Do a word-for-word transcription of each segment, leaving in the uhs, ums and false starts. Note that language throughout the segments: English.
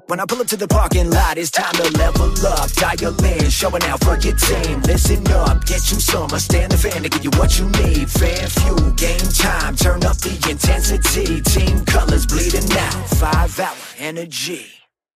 When I pull up to the parking lot, it's time to level up. Dial in, showing out for your team. Listen up, get you some. I stand the fan to give you what you need. Fan fuel, game time, turn up the intensity. Team colors bleeding out, five hour energy.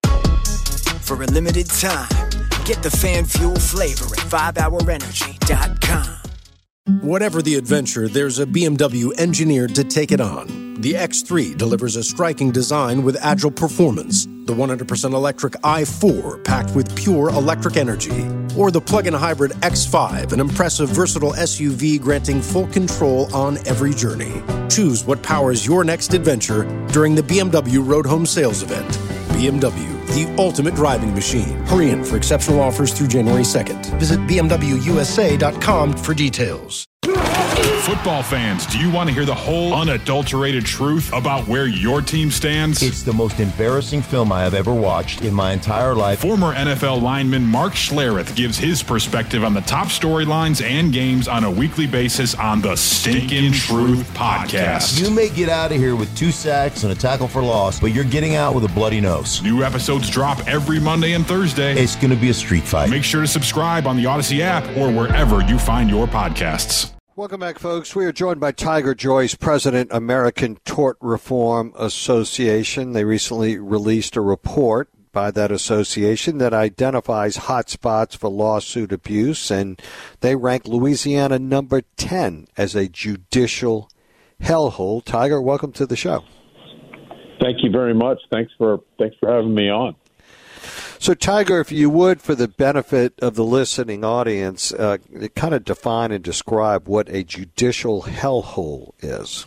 For a limited time, get the fan fuel flavor at five hour energy dot com. Whatever the adventure, there's a B M W engineered to take it on. The X three delivers a striking design with agile performance. The one hundred percent electric i four, packed with pure electric energy. Or the plug-in hybrid X five, an impressive, versatile S U V granting full control on every journey. Choose what powers your next adventure during the B M W Road Home Sales Event. B M W, the ultimate driving machine. Hurry in for exceptional offers through January second. Visit b m w u s a dot com for details. Football fans, do you want to hear the whole unadulterated truth about where your team stands? It's the most embarrassing film I have ever watched in my entire life. Former N F L lineman Mark Schlereth gives his perspective on the top storylines and games on a weekly basis on the Stinkin' Truth Podcast. You may get out of here with two sacks and a tackle for loss, but you're getting out with a bloody nose. New episodes drop every Monday and Thursday. It's going to be a street fight. Make sure to subscribe on the Odyssey app or wherever you find your podcasts. Welcome back, folks. We are joined by Tiger Joyce, President, American Tort Reform Association. They recently released a report by that association that identifies hotspots for lawsuit abuse, and they rank Louisiana number ten as a judicial hellhole. Tiger, welcome to the show. Thank you very much. Thanks for thanks for having me on. So, Tiger, if you would, for the benefit of the listening audience, uh, kind of define and describe what a judicial hellhole is.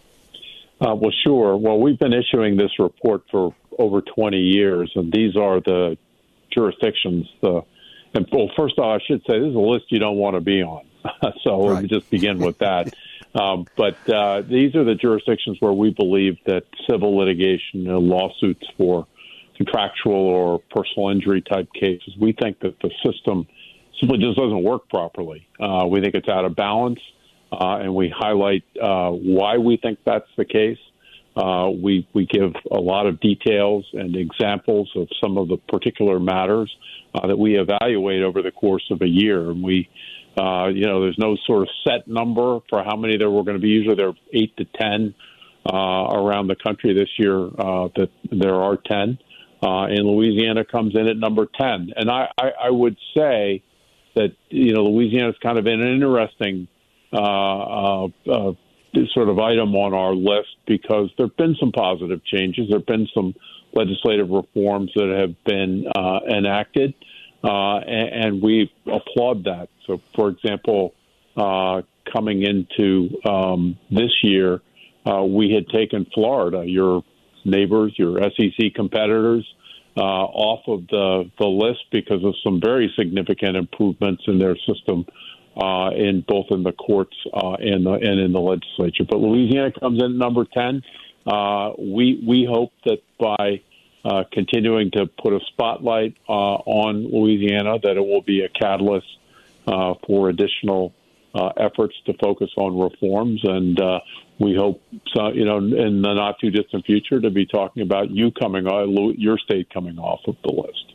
Uh, well, sure. Well, we've been issuing this report for over twenty years, and these are the jurisdictions. The, and well, first of all, I should say this is a list you don't want to be on. so right. Let me just begin with that. um, but uh, these are the jurisdictions where we believe that civil litigation, you know, lawsuits for contractual or personal injury type cases, we think that the system simply just doesn't work properly. Uh, we think it's out of balance, uh, and we highlight uh, why we think that's the case. Uh, we we give a lot of details and examples of some of the particular matters uh, that we evaluate over the course of a year. And we, uh, you know, there's no sort of set number for how many there were going to be. Usually there are eight to ten uh, around the country. This year uh, that there are ten. Uh, and Louisiana comes in at number ten. And I, I, I would say that, you know, Louisiana is kind of an interesting uh, uh, uh, sort of item on our list because there have been some positive changes. There have been some legislative reforms that have been uh, enacted, uh, and, and we applaud that. So, for example, uh, coming into um, this year, uh, we had taken Florida, your neighbors, your S E C competitors, uh, off of the, the list because of some very significant improvements in their system, uh, in both in the courts uh, and the, and in the legislature. But Louisiana comes in at number ten. Uh, we we hope that by uh, continuing to put a spotlight uh, on Louisiana, that it will be a catalyst uh, for additional uh, efforts to focus on reforms and. Uh, We hope, so, you know, in the not too distant future, to be talking about you coming, uh, your state coming off of the list.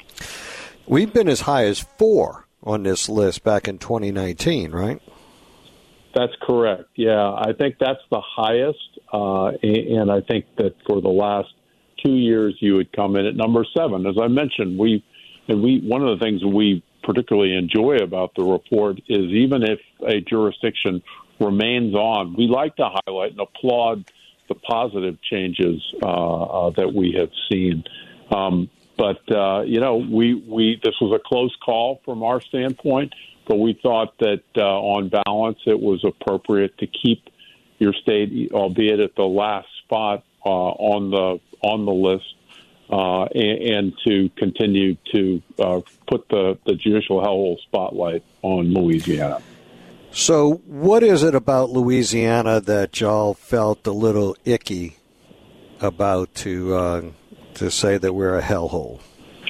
We've been as high as four on this list back in twenty nineteen, right? That's correct. Yeah, I think that's the highest, uh, and I think that for the last two years, you would come in at number seven. As I mentioned, we and we one of the things we particularly enjoy about the report is even if a jurisdiction remains on, we like to highlight and applaud the positive changes uh, uh, that we have seen. Um, but, uh, you know, we, we this was a close call from our standpoint, but we thought that uh, on balance it was appropriate to keep your state, albeit at the last spot uh, on the on the list, uh, and, and to continue to uh, put the, the judicial hellhole spotlight on Louisiana. So what is it about Louisiana that y'all felt a little icky about to uh, to say that we're a hellhole?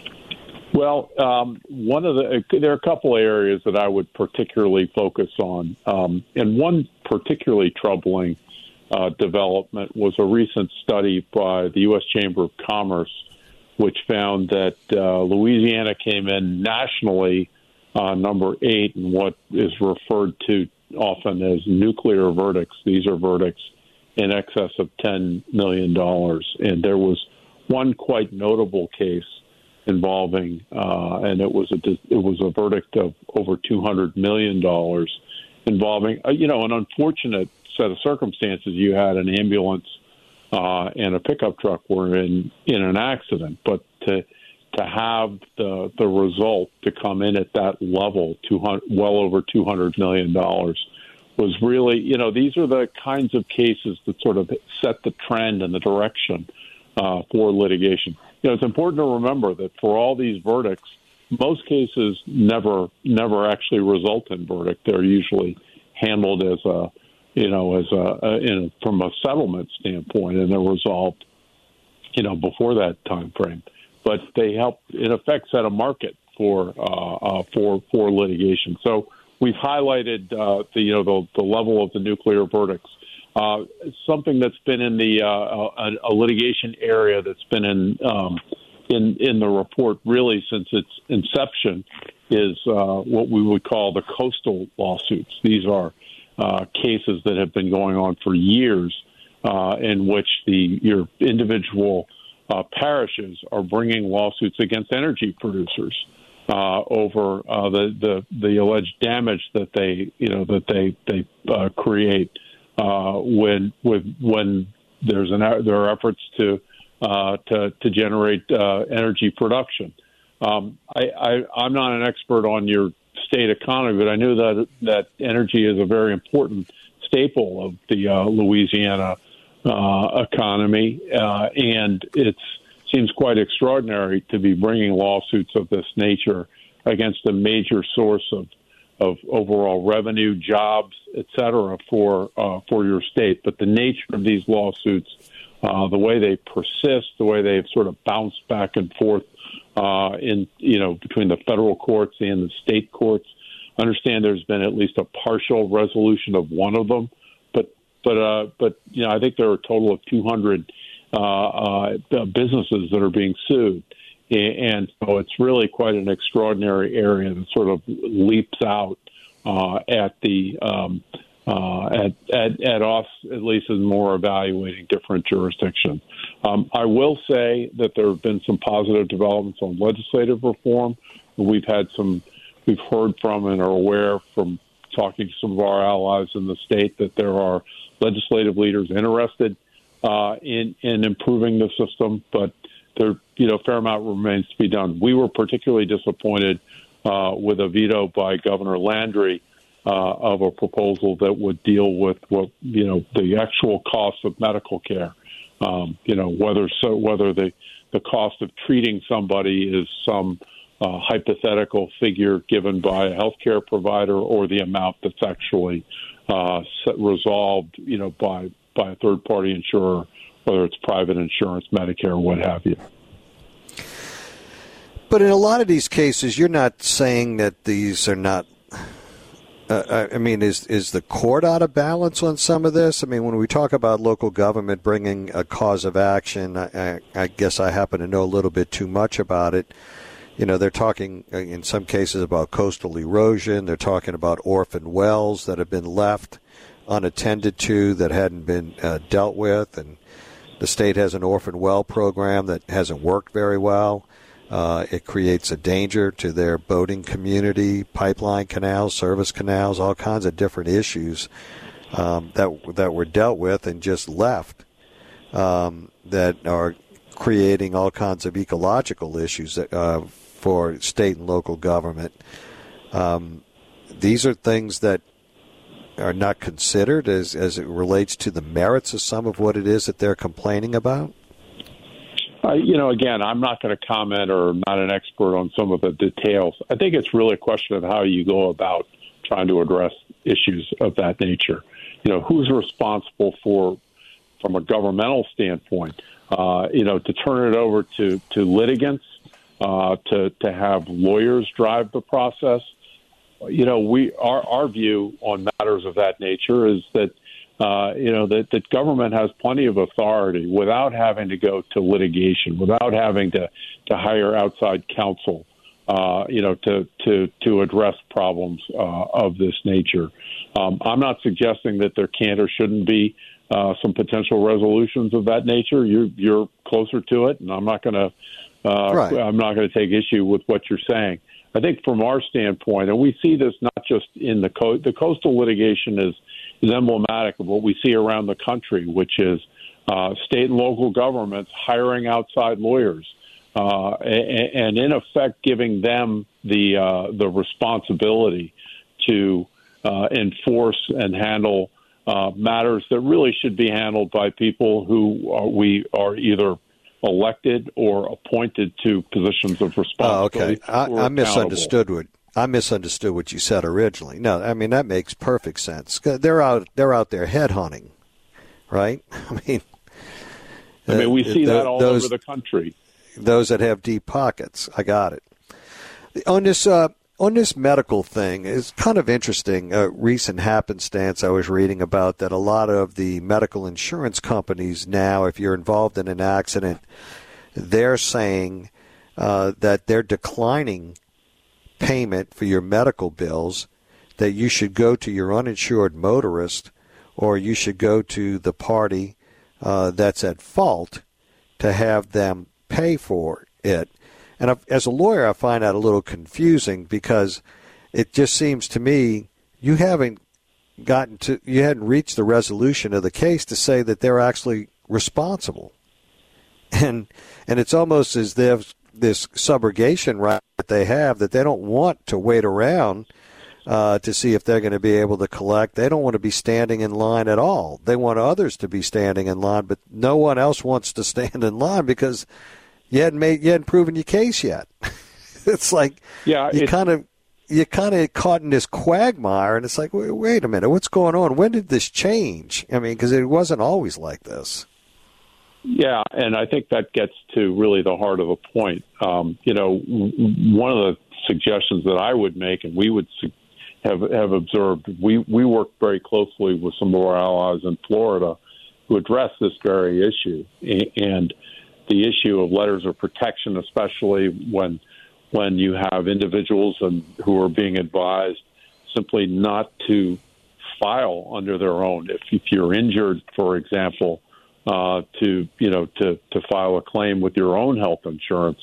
Well, um, one of the there are a couple areas that I would particularly focus on, um, and one particularly troubling uh, development was a recent study by the U S Chamber of Commerce which found that uh, Louisiana came in nationally uh, number eight in what is referred to often as nuclear verdicts. These are verdicts in excess of ten million dollars. And there was one quite notable case involving, uh, and it was a it was a verdict of over two hundred million dollars involving, uh, you know, an unfortunate set of circumstances. You had an ambulance uh, and a pickup truck were in, in an accident, but to to have the the result to come in at that level, two hundred, well over two hundred million dollars, was really, you know, these are the kinds of cases that sort of set the trend and the direction uh, for litigation. You know, it's important to remember that for all these verdicts, most cases never never actually result in verdict. They're usually handled as a, you know, as a, a in, from a settlement standpoint, and they're resolved, you know, before that time frame. But they help, in effect, set a market for uh, uh, for for litigation. So we've highlighted uh, the you know the, the level of the nuclear verdicts. Uh, something that's been in the uh, a, a litigation area that's been in um, in in the report really since its inception is uh, what we would call the coastal lawsuits. These are uh, cases that have been going on for years, uh, in which the your individual uh, parishes are bringing lawsuits against energy producers uh, over uh, the, the the alleged damage that they you know that they they uh, create. Uh, when with when there's an there are efforts to uh, to to generate uh, energy production. Um, I, I I'm not an expert on your state economy, but I knew that that energy is a very important staple of the uh, Louisiana uh, economy, uh, and it seems quite extraordinary to be bringing lawsuits of this nature against a major source of. of overall revenue, jobs, et cetera, for uh, for your state. But the nature of these lawsuits, uh, the way they persist, the way they've sort of bounced back and forth uh, in you know between the federal courts and the state courts. I understand there's been at least a partial resolution of one of them, but but uh, but you know I think there are a total of two hundred uh, uh, businesses that are being sued. And so it's really quite an extraordinary area that sort of leaps out uh, at the um, uh, at, at at us, at least as more evaluating different jurisdictions. Um, I will say that there have been some positive developments on legislative reform. We've had some, we've heard from and are aware from talking to some of our allies in the state that there are legislative leaders interested uh, in in improving the system, but there, you know, a fair amount remains to be done. We were particularly disappointed uh, with a veto by Governor Landry uh, of a proposal that would deal with what you know the actual cost of medical care. Um, you know, whether so whether the the cost of treating somebody is some uh, hypothetical figure given by a healthcare provider, or the amount that's actually uh, resolved, you know, by by a third party insurer, whether it's private insurance, Medicare, what have you. But in a lot of these cases, you're not saying that these are not uh, – I mean, is is the court out of balance on some of this? I mean, when we talk about local government bringing a cause of action, I, I, I guess I happen to know a little bit too much about it. You know, they're talking in some cases about coastal erosion. They're talking about orphan wells that have been left unattended to, that hadn't been uh, dealt with, and the state has an orphan well program that hasn't worked very well. Uh, it creates a danger to their boating community, pipeline canals, service canals, all kinds of different issues um, that that were dealt with and just left um, that are creating all kinds of ecological issues that, uh, for state and local government. Um, these are things that are not considered as, as it relates to the merits of some of what it is that they're complaining about? Uh, you know, again, I'm not going to comment or I'm not an expert on some of the details. I think it's really a question of how you go about trying to address issues of that nature. You know, who's responsible for, from a governmental standpoint, uh, you know, to turn it over to, to litigants, uh, to, to have lawyers drive the process. You know, we our, our view on matters of that nature is that uh, you know, that, that government has plenty of authority without having to go to litigation, without having to, to hire outside counsel, uh, you know, to, to, to address problems uh, of this nature. Um, I'm not suggesting that there can't or shouldn't be uh, some potential resolutions of that nature. You're, you're closer to it, and I'm not going to uh, right. I'm not going to take issue with what you're saying. I think from our standpoint, and we see this not just in the co- the coastal litigation is, is emblematic of what we see around the country, which is uh, state and local governments hiring outside lawyers uh, and, and in effect giving them the uh, the responsibility to uh, enforce and handle uh, matters that really should be handled by people who are, we are either elected or appointed to positions of responsibility. Oh, okay. I, I misunderstood what I misunderstood what you said originally. No, I mean that makes perfect sense. They're out they're out there headhunting, right? I mean, I mean we see uh, that all those, over the country. Those that have deep pockets. I got it. On this uh, on this medical thing, it's kind of interesting. A recent happenstance I was reading about that a lot of the medical insurance companies now, if you're involved in an accident, they're saying uh, that they're declining payment for your medical bills, that you should go to your uninsured motorist or you should go to the party uh, that's at fault to have them pay for it. And as a lawyer, I find that a little confusing because it just seems to me you haven't gotten to, you hadn't reached the resolution of the case to say that they're actually responsible. And and it's almost as if this subrogation right that they have, that they don't want to wait around uh, to see if they're going to be able to collect. They don't want to be standing in line at all. They want others to be standing in line, but no one else wants to stand in line because You hadn't made, you hadn't proven your case yet. It's like yeah, you kind of you kind of caught in this quagmire, and it's like, wait, wait a minute, what's going on? When did this change? I mean, because it wasn't always like this. Yeah, and I think that gets to really the heart of the point. Um, you know, one of the suggestions that I would make, and we would have have observed, we we work very closely with some of our allies in Florida who address this very issue, and the issue of letters of protection, especially when when you have individuals and who are being advised simply not to file under their own. If, if you're injured, for example, uh, to you know to, to file a claim with your own health insurance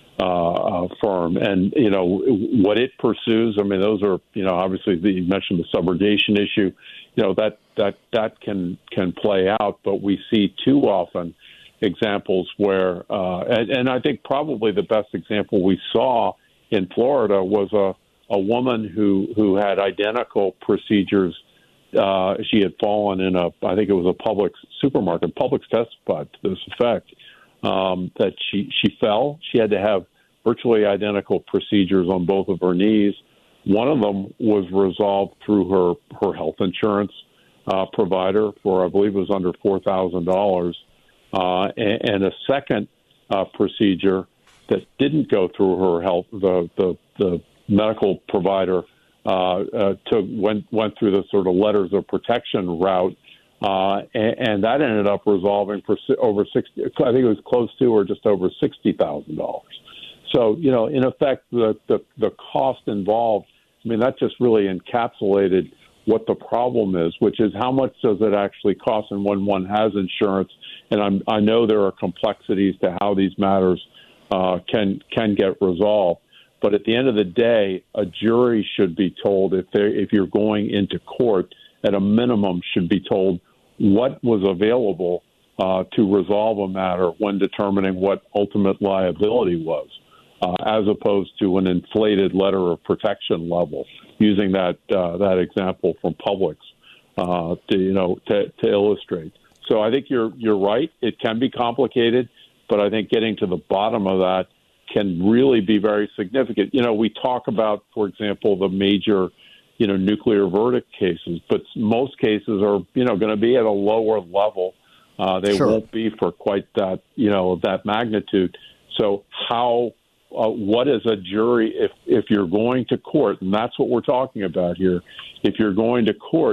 uh, firm, and you know what it pursues. I mean, those are you know obviously the, you mentioned the subrogation issue. You know that that that can can play out, but we see too often examples where, uh, and, and I think probably the best example we saw in Florida was a, a woman who, who had identical procedures. Uh, she had fallen in a, I think it was a Publix supermarket. Publix testified to this effect, um, that she, she fell. She had to have virtually identical procedures on both of her knees. One of them was resolved through her, her health insurance uh, provider for, I believe it was under four thousand dollars. Uh, and, and a second uh, procedure that didn't go through her health, the the, the medical provider uh, uh, took went went through the sort of letters of protection route, uh, and, and that ended up resolving for over sixty. I think it was close to or just over sixty thousand dollars. So you know, in effect, the, the the cost involved. I mean, that just really encapsulated what the problem is, which is how much does it actually cost, and when one has insurance. And I'm, I know there are complexities to how these matters uh, can can get resolved. But at the end of the day, a jury should be told, if they if you're going into court, at a minimum should be told what was available uh, to resolve a matter when determining what ultimate liability was, uh, as opposed to an inflated letter of protection level. Using that uh, that example from Publix uh, to you know to, to illustrate. So I think you're you're right. It can be complicated, but I think getting to the bottom of that can really be very significant. You know, we talk about, for example, the major, you know, nuclear verdict cases, but most cases are, you know, going to be at a lower level. Uh, they sure. won't be for quite that, you know, that magnitude. So how, uh, what is a jury if if you're going to court, and that's what we're talking about here. If you're going to court,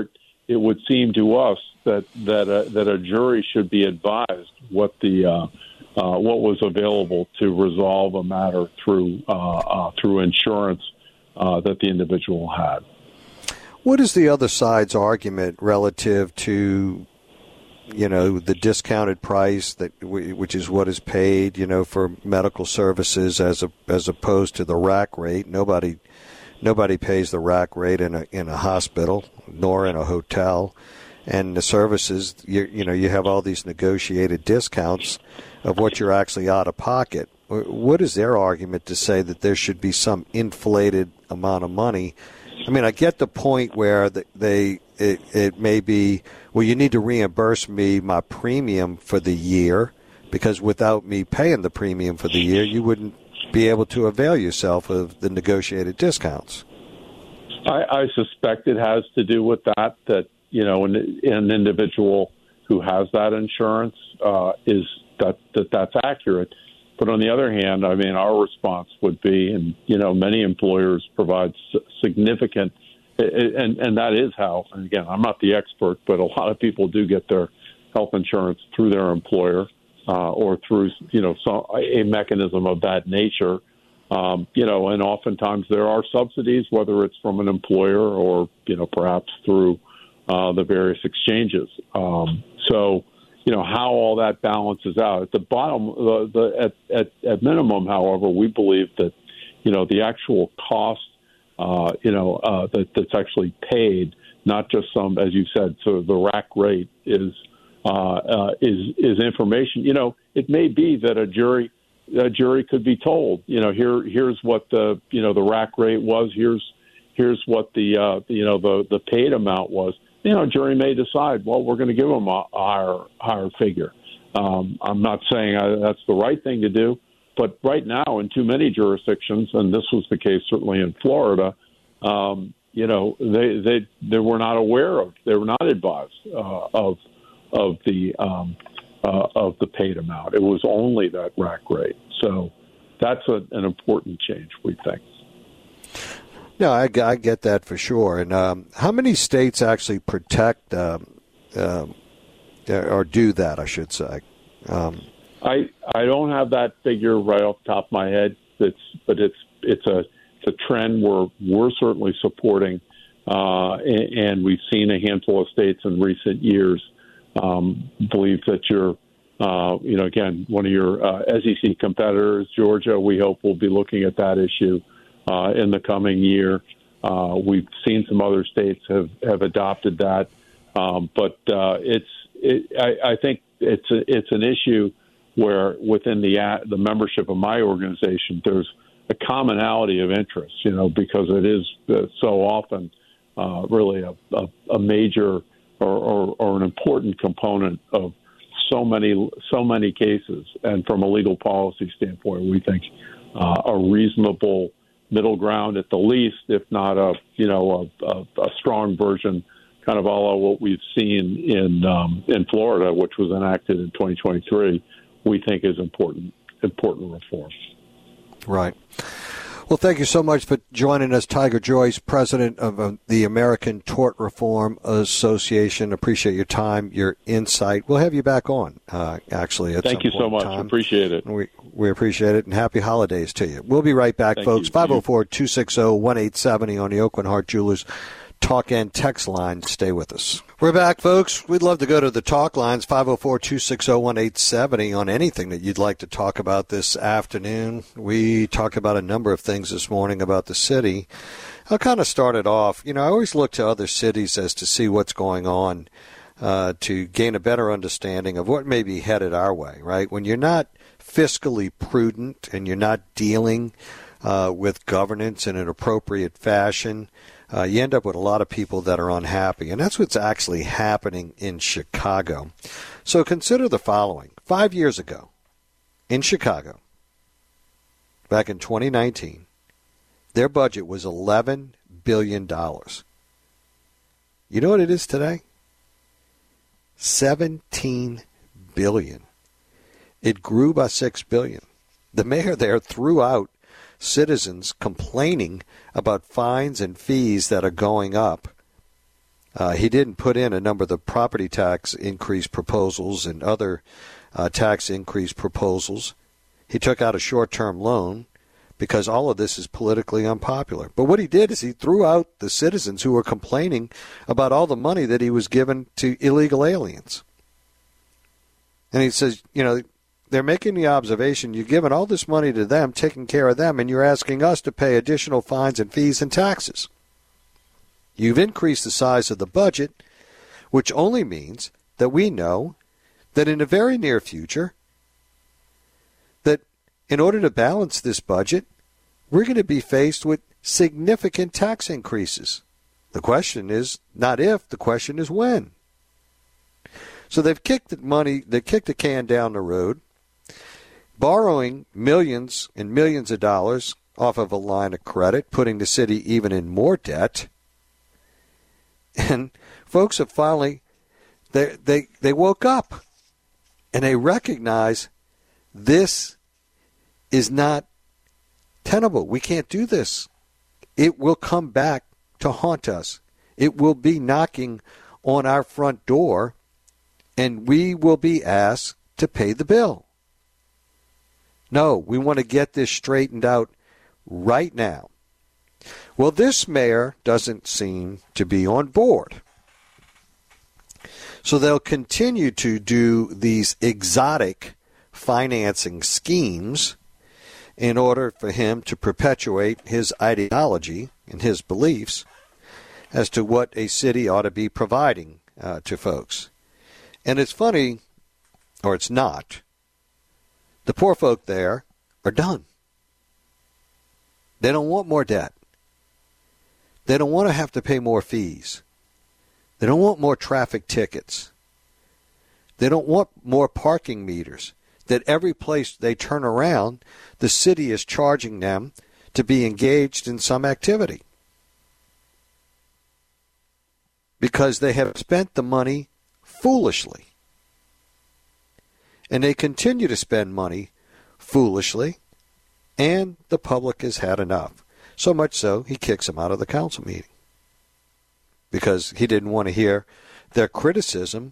it would seem to us that that a, that a jury should be advised what the uh, uh, what was available to resolve a matter through uh, uh, through insurance uh, that the individual had. What is the other side's argument relative to, you know, the discounted price that which is what is paid, you know, for medical services as a, as opposed to the rack rate? Nobody nobody pays the rack rate in a in a hospital nor in a hotel, and the services, you, you know, you have all these negotiated discounts of what you're actually out of pocket. What is their argument to say that there should be some inflated amount of money? I mean, I get the point where they it, it may be, well, you need to reimburse me my premium for the year, because without me paying the premium for the year, you wouldn't be able to avail yourself of the negotiated discounts. I, I suspect it has to do with that, that, you know, an, an individual who has that insurance uh, is that, that that's accurate. But on the other hand, I mean, our response would be, and, you know, many employers provide significant, and, and that is how, and again, I'm not the expert, but a lot of people do get their health insurance through their employer uh, or through, you know, some, a mechanism of that nature. Um, you know, and oftentimes there are subsidies, whether it's from an employer or, you know, perhaps through uh, the various exchanges. Um, so, you know, how all that balances out. At the bottom, the, the at, at, at minimum, however, we believe that, you know, the actual cost, uh, you know, uh, that, that's actually paid, not just some, as you said, so the rack rate is uh, uh, is is information. You know, it may be that a jury a jury could be told, you know, here here's what the you know the rack rate was. Here's here's what the uh, you know the the paid amount was. You know, a jury may decide, well, we're going to give them a, a higher higher figure. Um, I'm not saying I, that's the right thing to do, but right now in too many jurisdictions, and this was the case certainly in Florida, um, you know, they, they they were not aware of, they were not advised uh, of of the um, uh, of the paid amount. It was only that rack rate. So that's a, an important change, we think. No, I, I get that for sure. And um, how many states actually protect um, um, or do that, I should say? Um, I I don't have that figure right off the top of my head. It's but it's it's a it's a trend we're we're certainly supporting, uh, and, and we've seen a handful of states in recent years um, believe that you're. Uh, you know, again, one of your uh, S E C competitors, Georgia, we hope will be looking at that issue uh, in the coming year. Uh, we've seen some other states have, have adopted that, um, but uh, it's it, I, I think it's a, it's an issue where within the the membership of my organization, there's a commonality of interest. You know, because it is uh, so often uh, really a, a, a major or, or, or an important component of so many, so many cases. And from a legal policy standpoint, we think uh, a reasonable middle ground at the least, if not a, you know, a, a, a strong version, kind of all of what we've seen in um, in Florida, which was enacted in twenty twenty-three, we think is important, important reform. Right. Well, thank you so much for joining us, Tiger Joyce, president of uh, the American Tort Reform Association. Appreciate your time, your insight. We'll have you back on, uh, actually, at Thank some you point so much. in time. Appreciate it. We, we appreciate it, and happy holidays to you. We'll be right back, Thank folks. you. five oh four, two six oh, one eight seven oh on the Oakland Heart Jewelers talk and text line. Stay with us. We're back, folks. We'd love to go to the talk lines, five oh four, two six oh, one eight seven oh, on anything that you'd like to talk about this afternoon. We talked about a number of things this morning about the city. I'll kind of start it off. You know, I always look to other cities as to see what's going on uh, to gain a better understanding of what may be headed our way, right? When you're not fiscally prudent and you're not dealing uh, with governance in an appropriate fashion, Uh, you end up with a lot of people that are unhappy, and that's what's actually happening in Chicago. So consider the following. Five years ago in Chicago, back in twenty nineteen, their budget was eleven billion dollars. You know what it is today? seventeen billion dollars. It grew by six billion dollars. The mayor there threw out citizens complaining about fines and fees that are going up Uh, he didn't put in a number of the property tax increase proposals and other uh, tax increase proposals. He took out a short-term loan because all of this is politically unpopular. But what he did is he threw out the citizens who were complaining about all the money that he was given to illegal aliens. And he says, you know, they're making the observation, you're giving all this money to them, taking care of them, and you're asking us to pay additional fines and fees and taxes. You've increased the size of the budget, which only means that we know that in the very near future, that in order to balance this budget, we're going to be faced with significant tax increases. The question is not if, the question is when. So they've kicked the money, they kicked the can down the road, borrowing millions and millions of dollars off of a line of credit, putting the city even in more debt. And folks have finally, they, they, they woke up and they recognize this is not tenable. We can't do this. It will come back to haunt us. It will be knocking on our front door, and we will be asked to pay the bill. No, we want to get this straightened out right now. Well, this mayor doesn't seem to be on board. So they'll continue to do these exotic financing schemes in order for him to perpetuate his ideology and his beliefs as to what a city ought to be providing uh, to folks. And it's funny, or it's not, the poor folk there are done. They don't want more debt. They don't want to have to pay more fees. They don't want more traffic tickets. They don't want more parking meters. That every place they turn around, the city is charging them to be engaged in some activity. Because they have spent the money foolishly. And they continue to spend money foolishly, and the public has had enough. So much so, he kicks him out of the council meeting because he didn't want to hear their criticism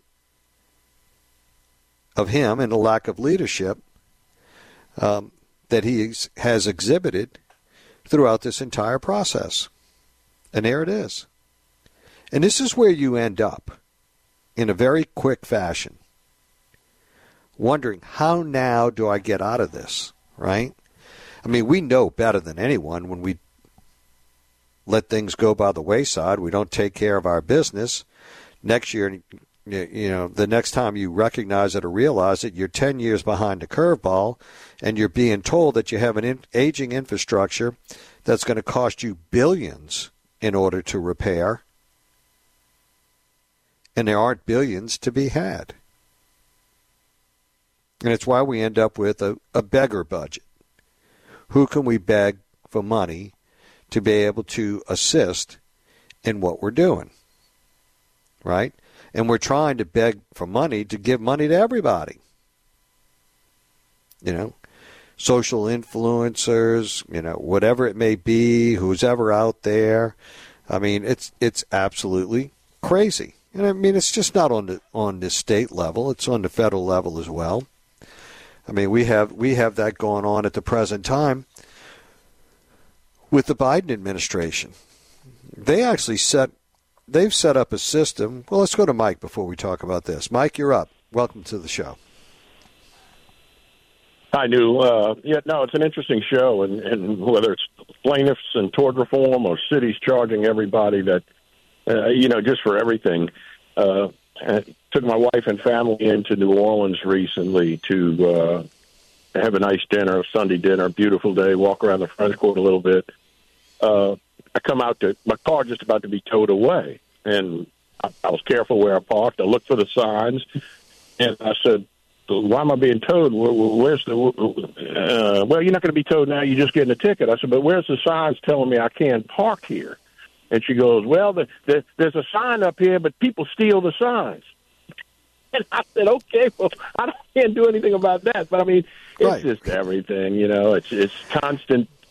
of him and the lack of leadership um, that he has exhibited throughout this entire process. And there it is. And this is where you end up in a very quick fashion, wondering, how now do I get out of this, right? I mean, we know better than anyone when we let things go by the wayside. We don't take care of our business. Next year, you know, the next time you recognize it or realize it, you're ten years behind the curveball, and you're being told that you have an in- aging infrastructure that's going to cost you billions in order to repair, and there aren't billions to be had. And it's why we end up with a, a beggar budget. Who can we beg for money to be able to assist in what we're doing, right? And we're trying to beg for money to give money to everybody. You know, social influencers, you know, whatever it may be, who's ever out there. I mean, it's it's absolutely crazy. And I mean, it's just not on the on the state level; it's on the federal level as well. I mean, we have we have that going on at the present time with the Biden administration. They actually set, they've set up a system. Well, let's go to Mike before we talk about this. Mike, you're up. Welcome to the show. I do. Uh, yeah, no, it's an interesting show, and, and whether it's plaintiffs and tort reform or cities charging everybody that, uh, you know, just for everything. Uh, I took my wife and family into New Orleans recently to uh, have a nice dinner, a Sunday dinner, beautiful day, walk around the French Court a little bit. Uh, I come out to my car just about to be towed away, and I, I was careful where I parked. I looked for the signs, and I said, "Why am I being towed? Where, where's the? Uh, well, you're not going to be towed now. You're just getting a ticket." I said, "But where's the signs telling me I can't park here?" And she goes, "Well, the, the, there's a sign up here, but people steal the signs." And I said, "Okay, well, I don't, can't do anything about that." But I mean, it's right. just everything, you know. It's it's constant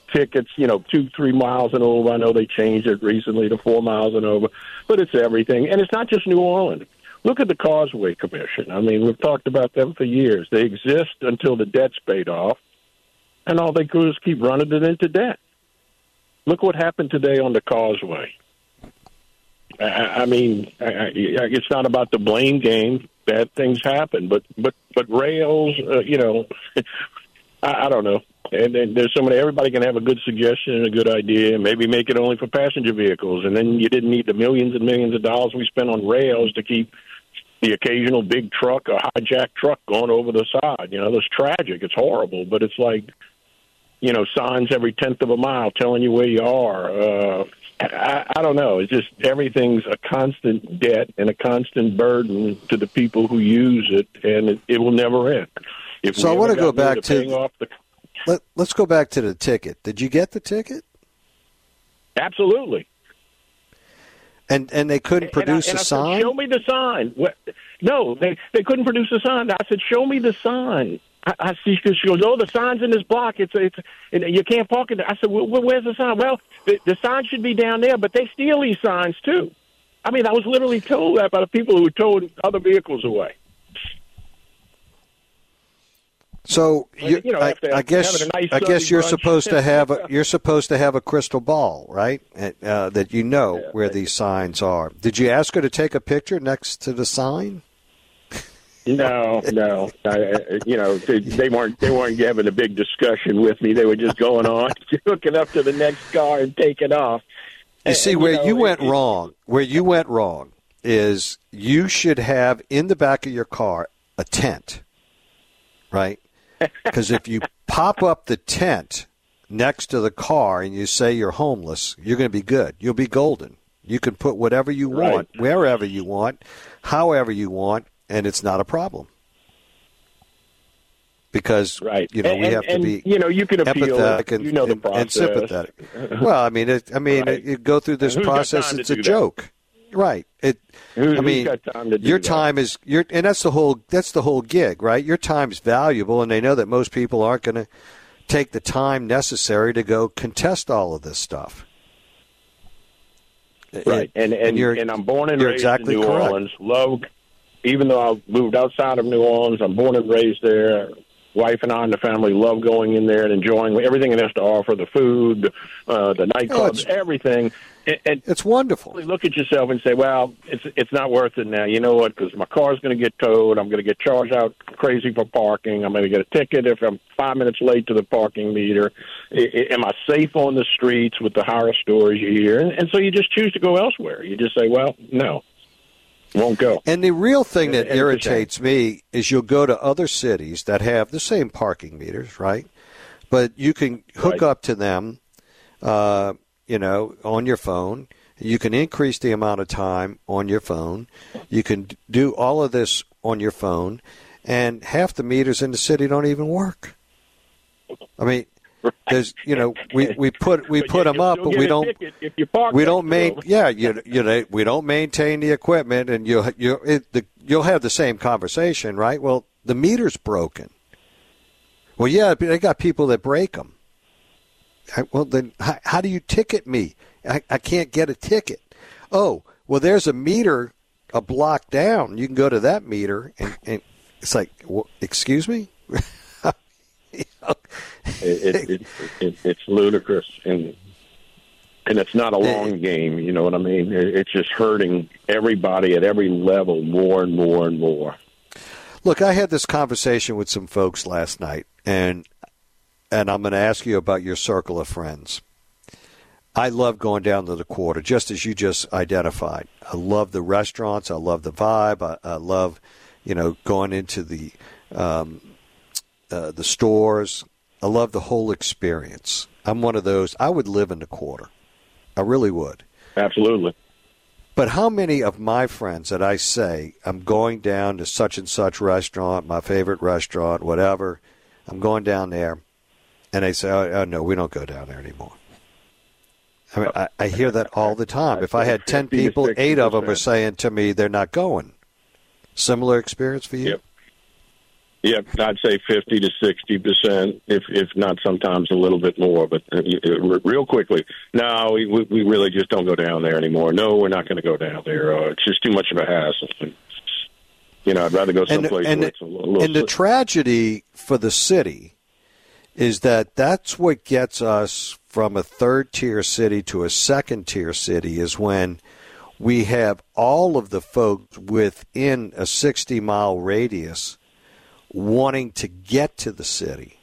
tickets, you know, two, three miles and over. I know they changed it recently to four miles and over, but it's everything. And it's not just New Orleans. Look at the Causeway Commission. I mean, we've talked about them for years. They exist until the debt's paid off, and all they do is keep running it into debt. Look what happened today on the Causeway. I, I mean, I, I, it's not about the blame game. Bad things happen, but but but rails, uh, you know, I, I don't know. And then there's so many. Everybody can have a good suggestion and a good idea, and maybe make it only for passenger vehicles, and then you didn't need the millions and millions of dollars we spent on rails to keep the occasional big truck or hijacked truck going over the side. You know, that's tragic. It's horrible, but it's like, you know, signs every tenth of a mile telling you where you are. Uh, I, I don't know. It's just everything's a constant debt and a constant burden to the people who use it, and it, it will never end. If so I want to go back to, to off the, let, let's go back to the ticket. Did you get the ticket? Absolutely. And and they couldn't produce and I, and a I sign? Said, show me the sign. No, they they couldn't produce a sign. I said, show me the sign. I, I see. She goes, oh, the sign's in this block. It's it's and you can't park it. I said, well, where's the sign? Well, the, the sign should be down there, but they steal these signs too. I mean, I was literally told that by the people who towed other vehicles away. So you, you know, I, I guess nice I guess you're brunch. supposed to have a, you're supposed to have a crystal ball, right? Uh, that you know yeah, where these signs are. Did you ask her to take a picture next to the sign? No, no. I, you know, they, they weren't they weren't having a big discussion with me. They were just going on, hooking up to the next car and taking off. You and, see, and, where you, know, you went it, wrong, where you went wrong is you should have in the back of your car a tent, right? Because if you pop up the tent next to the car and you say you're homeless, you're going to be good. You'll be golden. You can put whatever you want, right, wherever you want, however you want, and it's not a problem. Because, right. you know, and, we have and, to be you know, you can appeal, empathetic and, you know the and, process. and sympathetic. Well, I mean, it, I mean, right. it, you go through this process, it's a joke. That? Right. It. Who, I mean, time to do your that? time is your, and that's the whole. That's the whole gig, right? Your time's valuable, and they know that most people aren't going to take the time necessary to go contest all of this stuff. Right. And and and, you're, and I'm born and you're raised exactly in New correct. Orleans. Love, even though I moved outside of New Orleans, I'm born and raised there. Wife and I and the family love going in there and enjoying everything it has to offer, the food, uh, the nightclubs, oh, everything. And, and it's wonderful. Look at yourself and say, well, it's it's not worth it now. You know what? Because my car's going to get towed. I'm going to get charged out crazy for parking. I'm going to get a ticket if I'm five minutes late to the parking meter. I, I, am I safe on the streets with the horror stories you hear? And, and so you just choose to go elsewhere. You just say, well, no. Won't go. And the real thing that irritates me is you'll go to other cities that have the same parking meters, right? But you can hook right. up to them, uh, you know, on your phone. You can increase the amount of time on your phone. You can do all of this on your phone, and half the meters in the city don't even work. I mean, there's, you know, we, we put we put them up, but we don't we don't main yeah you you know we don't maintain the equipment, and you you it, the, you'll have the same conversation, right? Well, the meter's broken. Well, yeah, they got people that break them. I, well, then how, how do you ticket me? I, I can't get a ticket. Oh, well, there's a meter a block down. You can go to that meter, and, and it's like, well, excuse me. it, it, it, it, it's ludicrous, and and it's not a long game. You know what I mean? It, it's just hurting everybody at every level more and more and more. Look, I had this conversation with some folks last night, and and I'm going to ask you about your circle of friends. I love going down to the Quarter, just as you just identified. I love the restaurants. I love the vibe. I, I love, you know, going into the um, uh, the stores. I love the whole experience. I'm one of those. I would live in the Quarter. I really would. Absolutely. But how many of my friends that I say, I'm going down to such and such restaurant, my favorite restaurant, whatever, I'm going down there, and they say, oh, oh no, we don't go down there anymore. I mean, I, I hear that all the time. If I had ten people, eight of them are saying to me they're not going. Similar experience for you? Yep. Yeah, I'd say fifty to sixty percent, if if not sometimes a little bit more. But uh, real quickly, no, we we really just don't go down there anymore. No, we're not going to go down there. Uh, it's just too much of a hassle. You know, I'd rather go someplace and, and where it's a little. little and the tragedy for the city is that that's what gets us from a third-tier city to a second-tier city is when we have all of the folks within a sixty-mile radius wanting to get to the city.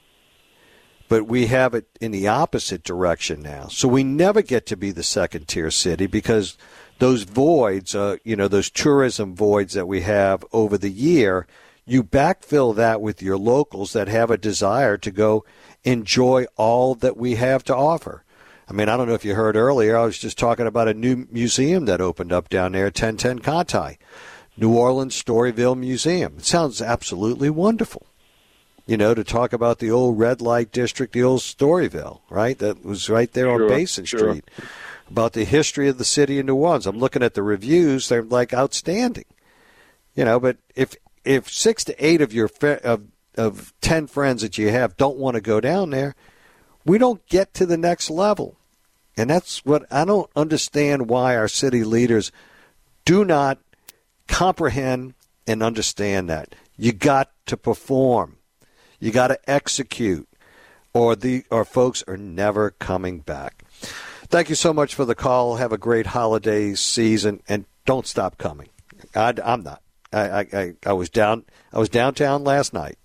But we have it in the opposite direction now. So we never get to be the second-tier city because those voids, uh, you know, those tourism voids that we have over the year, you backfill that with your locals that have a desire to go enjoy all that we have to offer. I mean, I don't know if you heard earlier, I was just talking about a new museum that opened up down there at ten ten Conti, New Orleans Storyville Museum. It sounds absolutely wonderful, you know, to talk about the old red light district, the old Storyville, right? That was right there sure, on Basin sure. Street. About the history of the city of New Orleans. I'm looking at the reviews. They're, like, outstanding. You know, but if if six to eight of your of, of ten friends that you have don't want to go down there, we don't get to the next level. And that's what I don't understand why our city leaders do not comprehend and understand that. You got to perform. You got to execute, or the or folks are never coming back. Thank you so much for the call. Have a great holiday season, and don't stop coming. I, I'm not. I, I, I was down. I was downtown last night.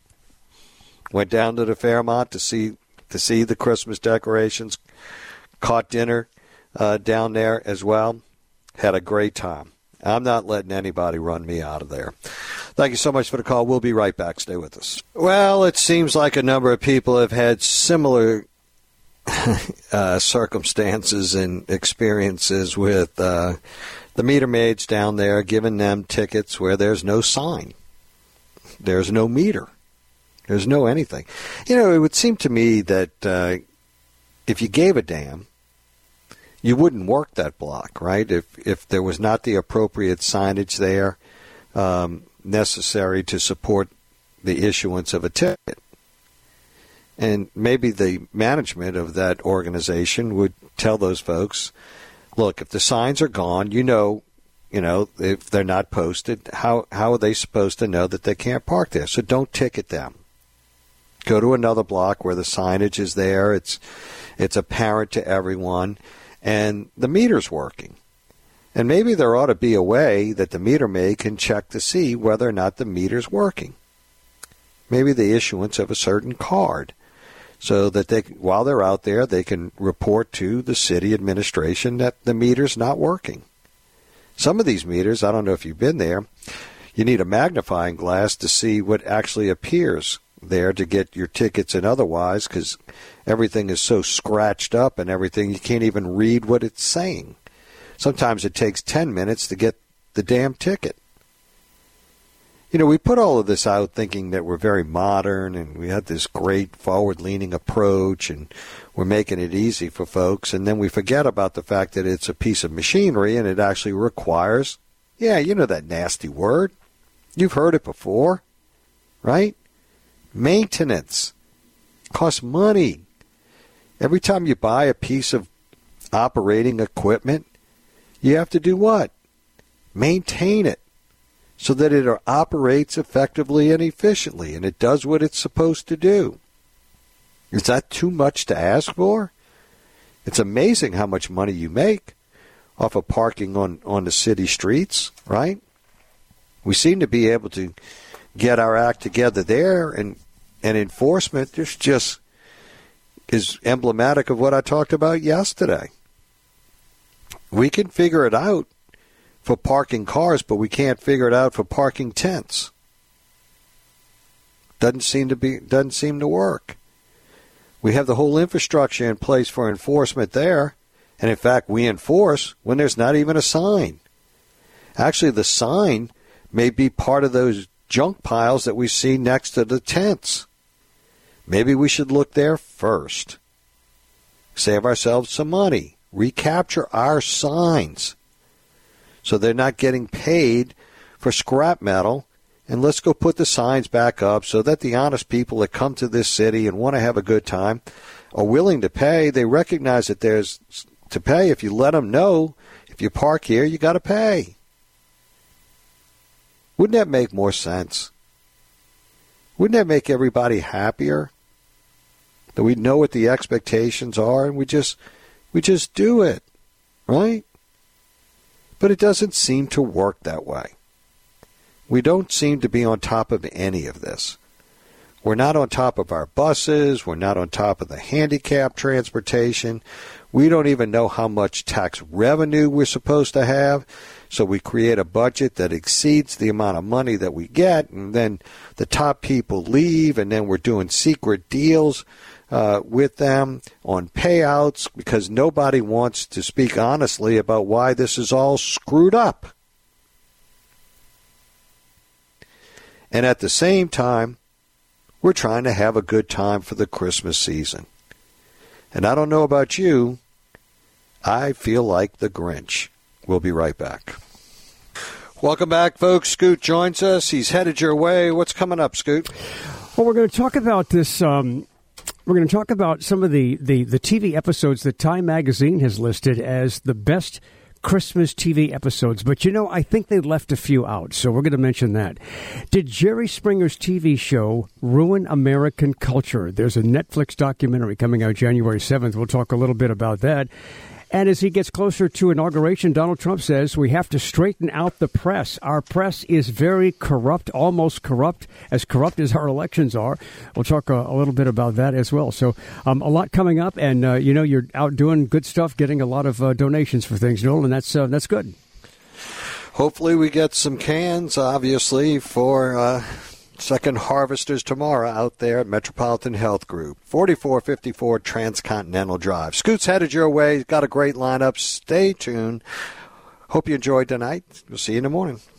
Went down to the Fairmont to see to see the Christmas decorations. Caught dinner uh, down there as well. Had a great time. I'm not letting anybody run me out of there. Thank you so much for the call. We'll be right back. Stay with us. Well, it seems like a number of people have had similar uh, circumstances and experiences with uh, the meter maids down there, giving them tickets where there's no sign. There's no meter. There's no anything. You know, it would seem to me that uh, if you gave a damn, you wouldn't work that block, right? If if there was not the appropriate signage there um, necessary to support the issuance of a ticket. And maybe the management of that organization would tell those folks, look, if the signs are gone, you know, you know, if they're not posted, how how are they supposed to know that they can't park there? So don't ticket them. Go to another block where the signage is there. It's it's apparent to everyone, and the meter's working. And maybe there ought to be a way that the meter maid can check to see whether or not the meter's working. Maybe the issuance of a certain card, so that they, while they're out there, they can report to the city administration that the meter's not working. Some of these meters, I don't know if you've been there, you need a magnifying glass to see what actually appears there to get your tickets and otherwise, because everything is so scratched up and everything, you can't even read what it's saying. Sometimes it takes ten minutes to get the damn ticket. You know, we put all of this out thinking that we're very modern and we have this great forward-leaning approach and we're making it easy for folks, and then we forget about the fact that it's a piece of machinery and it actually requires, yeah, you know that nasty word. You've heard it before, right? Maintenance. Costs money. Every time you buy a piece of operating equipment, you have to do what? Maintain it so that it operates effectively and efficiently and it does what it's supposed to do. Is that too much to ask for? It's amazing how much money you make off of parking on, on the city streets, right? We seem to be able to get our act together there, and, and enforcement this just is emblematic of what I talked about yesterday. We can figure it out for parking cars, but we can't figure it out for parking tents. Doesn't seem to be doesn't seem to work. We have the whole infrastructure in place for enforcement there, and in fact we enforce when there's not even a sign. Actually, the sign may be part of those junk piles that we see next to the tents. Maybe we should look there first. Save ourselves some money. Recapture our signs so they're not getting paid for scrap metal and let's go put the signs back up so that the honest people that come to this city and want to have a good time are willing to pay. They recognize that there's to pay. If you let them know, if you park here, you got to pay. Wouldn't that make more sense? Wouldn't that make everybody happier? That we know what the expectations are and we just we just do it, right? But it doesn't seem to work that way. We don't seem to be on top of any of this. We're not on top of our buses. We're not on top of the handicap transportation. We don't even know how much tax revenue we're supposed to have. So we create a budget that exceeds the amount of money that we get, and then the top people leave, and then we're doing secret deals uh, with them on payouts because nobody wants to speak honestly about why this is all screwed up. And at the same time, we're trying to have a good time for the Christmas season. And I don't know about you, I feel like the Grinch. We'll be right back. Welcome back, folks. Scoot joins us. He's headed your way. What's coming up, Scoot? Well, we're going to talk about this. Um, we're going to talk about some of the, the, the T V episodes that Time Magazine has listed as the best Christmas T V episodes. But, you know, I think they left a few out, so we're going to mention that. Did Jerry Springer's T V show ruin American culture? There's a Netflix documentary coming out January seventh. We'll talk a little bit about that. And as he gets closer to inauguration, Donald Trump says we have to straighten out the press. Our press is very corrupt, almost corrupt, as corrupt as our elections are. We'll talk a, a little bit about that as well. So um, a lot coming up, and, uh, you know, you're out doing good stuff, getting a lot of uh, donations for things, Noel, and that's, uh, that's good. Hopefully we get some cans, obviously, for uh, Second Harvesters tomorrow out there at Metropolitan Health Group, forty-four fifty-four Transcontinental Drive. Scoot's headed your way. Got a great lineup. Stay tuned. Hope you enjoyed tonight. We'll see you in the morning.